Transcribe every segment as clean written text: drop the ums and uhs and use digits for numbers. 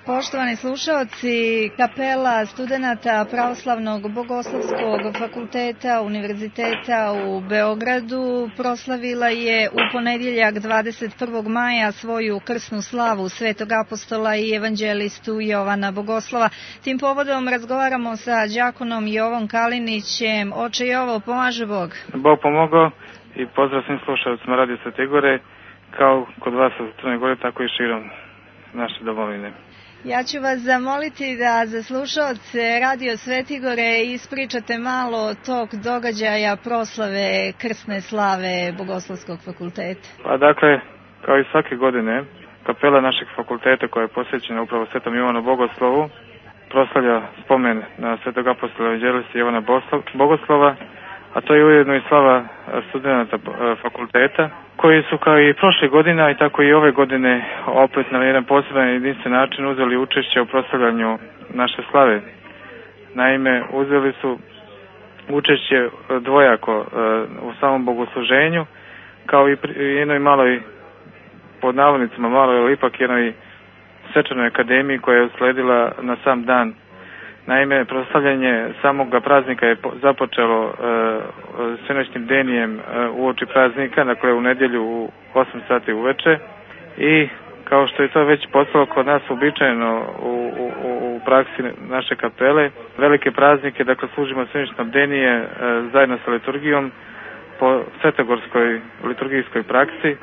Poštovani slušaoci, kapela studenata Pravoslavnog bogoslovskog fakulteta Univerziteta u Beogradu proslavila je u ponedjeljak 21. maja svoju krsnu slavu Svetog apostola i evanđelistu Jovana Bogoslova. Tim povodom razgovaramo sa đakonom Jovom Kalinićem. Oče Jovo, pomaže Bog. Bog pomogao i pozdrav svim slušalcima Radio Svete Gore, kao kod vas u Crnoj Gori, tako i širom naše domovine. Ja ću vas zamoliti da za slušalce Radio Svetigore ispričate malo tog događaja proslave krsne slave Bogoslovskog fakulteta. Pa dakle, kao i svake godine, kapela našeg fakulteta koja je posvećena upravo Svetom Jovanu Bogoslovu proslavlja spomen na Svetog apostola evanđelista Jovana Bogoslova, a to je ujedno i slava studenata fakulteta, koji su kao i prošle godine, a i tako i ove godine opet na jedan poseban jedinstven način uzeli učešće u proslavljanju naše slave. Naime, uzeli su učešće dvojako u samom bogosluženju, kao i jednoj maloj, pod navodnicima maloj, ali ipak jednoj svečanoj akademiji koja je usledila na sam dan. Naime, proslavljanje samog praznika je započelo sinoćnim bdenijem uoči praznika, dakle u nedjelju u 8 sati uveče, i kao što je to već postalo kod nas uobičajeno u praksi naše kapele, velike praznike, dakle služimo sinoćno bdenije zajedno sa liturgijom po svetogorskoj liturgijskoj praksi,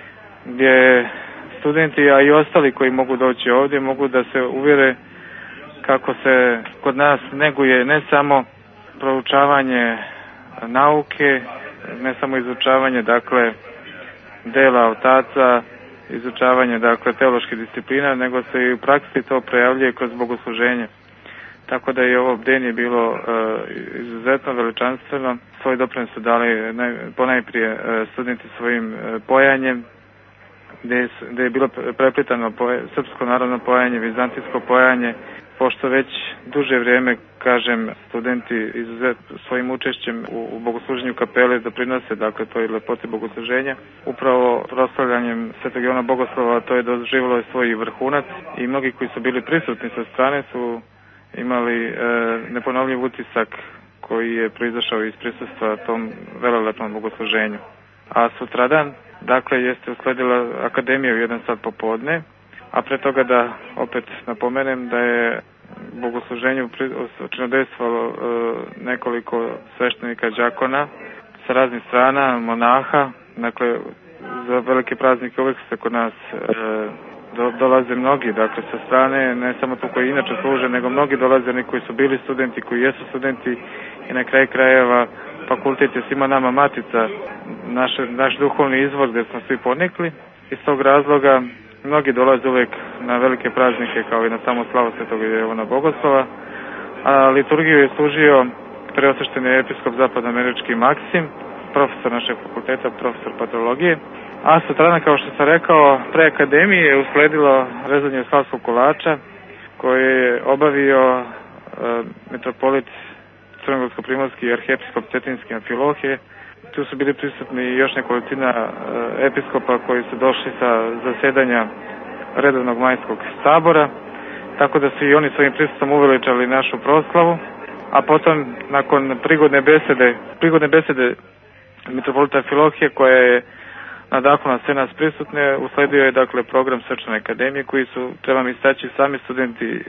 gdje studenti, a i ostali koji mogu doći ovdje, mogu da se uvjere kako se kod nas neguje ne samo proučavanje nauke, ne samo izučavanje, dakle, dela otaca, izučavanje, dakle, teoloških disciplina, nego se i u praksi to prejavljuje kroz bogosluženje. Tako da je ovo bdenje bilo izuzetno veličanstveno. Svoj doprinos su dali ponajprije studenti svojim pojanjem, gdje je bilo preplitano srpsko narodno pojanje, vizantijsko pojanje, pošto već duže vrijeme, kažem, studenti izuzetno svojim učešćem u bogosluženju kapele doprinose, dakle, toj lepoti bogosluženja. Upravo proslavljanjem Svetog Jovana Bogoslova to je doživjelo svoj vrhunac i mnogi koji su bili prisutni sa strane su imali neponovljiv utisak koji je proizašao iz prisustva tom velelepnom bogosluženju. A sutradan, dakle, jeste usledila akademija u 1 sat popodne, a pre toga da opet napomenem da je bogosluženju činodejstvovalo nekoliko sveštenika đakona sa raznih strana, monaha. Dakle, za velike praznike uvijek se kod nas dolaze mnogi, dakle, sa strane, ne samo to koji inače služe, nego mnogi dolaze, oni koji su bili studenti, koji jesu studenti, i na kraju krajeva fakultet je svima nama matica, naš duhovni izvor gdje smo svi ponikli. Iz tog razloga mnogi dolaze uvijek na velike praznike, kao i na samu slavu Svetog Jovana Bogoslova, a liturgiju je služio preosvešteni episkop zapadnoamerički Maksim, profesor našeg fakulteta, profesor patrologije. A sutradan, kao što sam rekao, pre akademije je usledilo rezanje slavskog kolača koje je obavio metropolit Crnogorsko-primorski i arhiepiskop Cetinski Amfilohije. Tu su bili prisutni još nekolicina episkopa koji su došli sa zasedanja redovnog majskog sabora, tako da su i oni svojim prisustvom uveličali našu proslavu, a potom nakon prigodne besede metropolita Amfilohije koja je nadahnula sve nas prisutne, usledio je, dakle, program Svečane akademije koji su, trebam istaći, sami studenti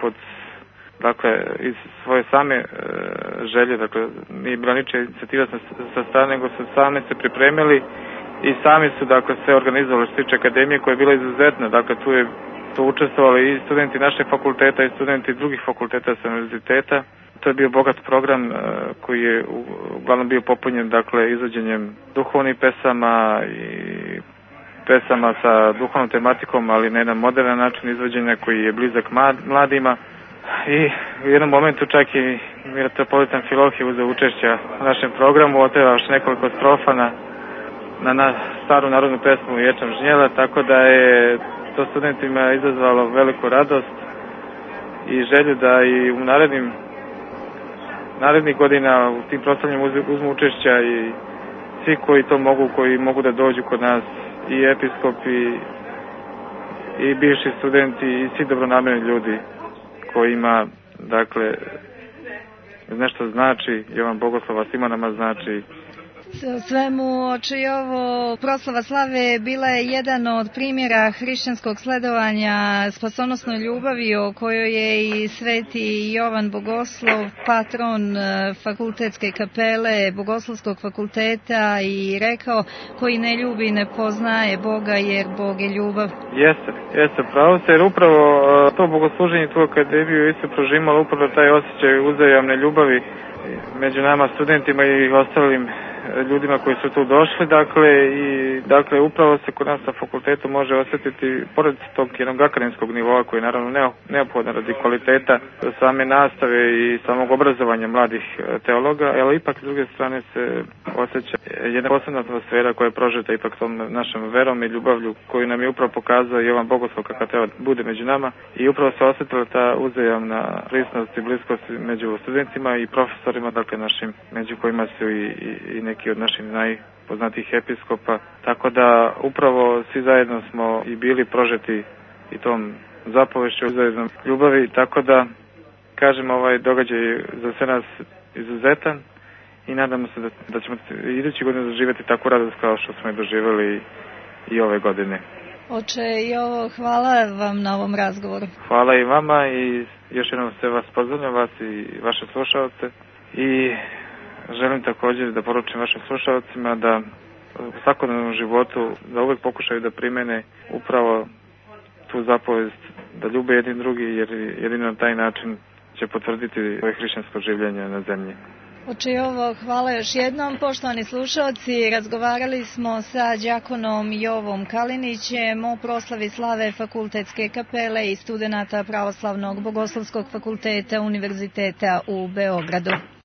dakle, iz svoje same želje, dakle, nije bila ničija inicijativa sa strane, nego su sami se pripremili i sami su, dakle, sve organizovali što se tiče akademije koja je bila izuzetna. Dakle, tu učestvovali i studenti našeg fakulteta i studenti drugih fakulteta sa univerziteta. To je bio bogat program koji je uglavnom bio popunjen, dakle, izvođenjem duhovnih pesama i pesama sa duhovnom tematikom, ali na jedan moderan način izvođenja koji je blizak mladima. I u jednom momentu čak i metropolit Amfilohije uzeo učešća u našem programu, otpevavši nekoliko strofa na staru narodnu pesmu Ječam žnjela, tako da je to studentima izazvalo veliku radost i želju da i u narednih godina u tim proslavljanjima uzmu učešća i svi koji to mogu, koji mogu da dođu kod nas, i episkopi i bivši studenti i svi dobronamerni ljudi kojima, dakle, nešto znači, Jovan Bogoslova svima nama znači. Svemu, oče Jovo, proslava slave bila je jedan od primjera hrišćanskog sledovanja spasonosnoj ljubavi o kojoj je i sveti Jovan Bogoslov, patron fakultetske kapele Bogoslovskog fakulteta, i rekao: koji ne ljubi ne poznaje Boga, jer Bog je ljubav. Jeste, pravo se, jer upravo to bogosluženje tu akademiju isto prožimalo upravo taj osjećaj uzajamne ljubavi među nama studentima i ostalim ljudima koji su tu došli, dakle upravo se kod nas na fakultetu može osjetiti, pored tog jednog akademskog nivoa koji je naravno neophodan radi kvaliteta same nastave i samog obrazovanja mladih teologa, ali ipak s druge strane se osjeća jedna posebna atmosfera koja je prožeta ipak tom našom verom i ljubavlju koju nam je upravo pokazao Jovan Bogoslov kako treba bude među nama, i upravo se osjetila ta uzajamna prisnost i bliskost među studentima i profesorima, dakle našim, među kojima su i neki od naših najpoznatijih episkopa, tako da upravo svi zajedno smo i bili prožeti i tom zapovešću uzajamnom ljubavi, tako da kažem, ovaj događaj za sve nas izuzetan i nadamo se da ćemo idući godinu doživjeti takvu radost kao što smo je doživjeli i ove godine. Oče Jovo, hvala vam na ovom razgovoru. Hvala i vama i još jednom sve vas pozdravljam, vas i vaše slušalce, i želim također da poručim vašim slušalcima da u svakodnevnom životu da uvijek pokušaju da primene upravo tu zapovest da ljube jedni drugi, jer jedino na taj način će potvrditi svoje hrišćansko življenje na zemlji. Oče Jovo, hvala još jednom. Poštovani slušalci, razgovarali smo sa đakonom Jovom Kalinićem o proslavi slave fakultetske kapele i studenata Pravoslavnog bogoslovskog fakulteta Univerziteta u Beogradu.